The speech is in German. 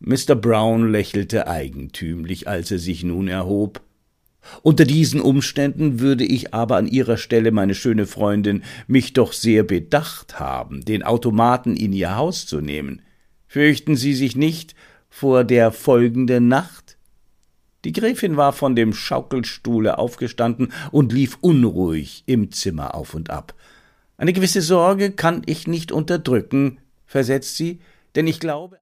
Mr. Brown lächelte eigentümlich, als er sich nun erhob. »Unter diesen Umständen würde ich aber an Ihrer Stelle, meine schöne Freundin, mich doch sehr bedacht haben, den Automaten in Ihr Haus zu nehmen. Fürchten Sie sich nicht vor der folgenden Nacht?« Die Gräfin war von dem Schaukelstuhle aufgestanden und lief unruhig im Zimmer auf und ab. »Eine gewisse Sorge kann ich nicht unterdrücken«, versetzt sie, »denn ich glaube,